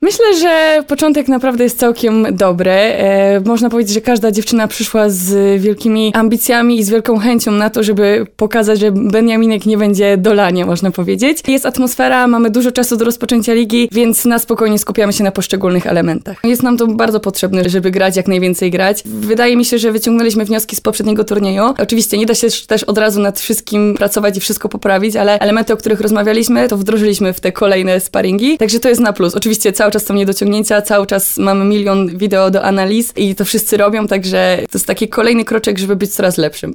Myślę, że początek naprawdę jest całkiem dobry. Można powiedzieć, że każda dziewczyna przyszła z wielkimi ambicjami i z wielką chęcią na to, żeby pokazać, że Beniaminek nie będzie dolanie, można powiedzieć. Jest atmosfera, mamy dużo czasu do rozpoczęcia ligi, więc na spokojnie skupiamy się na poszczególnych elementach. Jest nam to bardzo potrzebne, żeby grać, jak najwięcej grać. Wydaje mi się, że wyciągnęliśmy wnioski z poprzedniego turnieju. Oczywiście nie da się też od razu nad wszystkim pracować i wszystko poprawić, ale elementy, o których rozmawialiśmy, to wdrożyliśmy w te kolejne sparingi. Także to jest na plus. Oczywiście cały czas są niedociągnięcia, cały czas mamy milion wideo do analiz i to wszyscy robią, także to jest taki kolejny kroczek, żeby być coraz lepszym.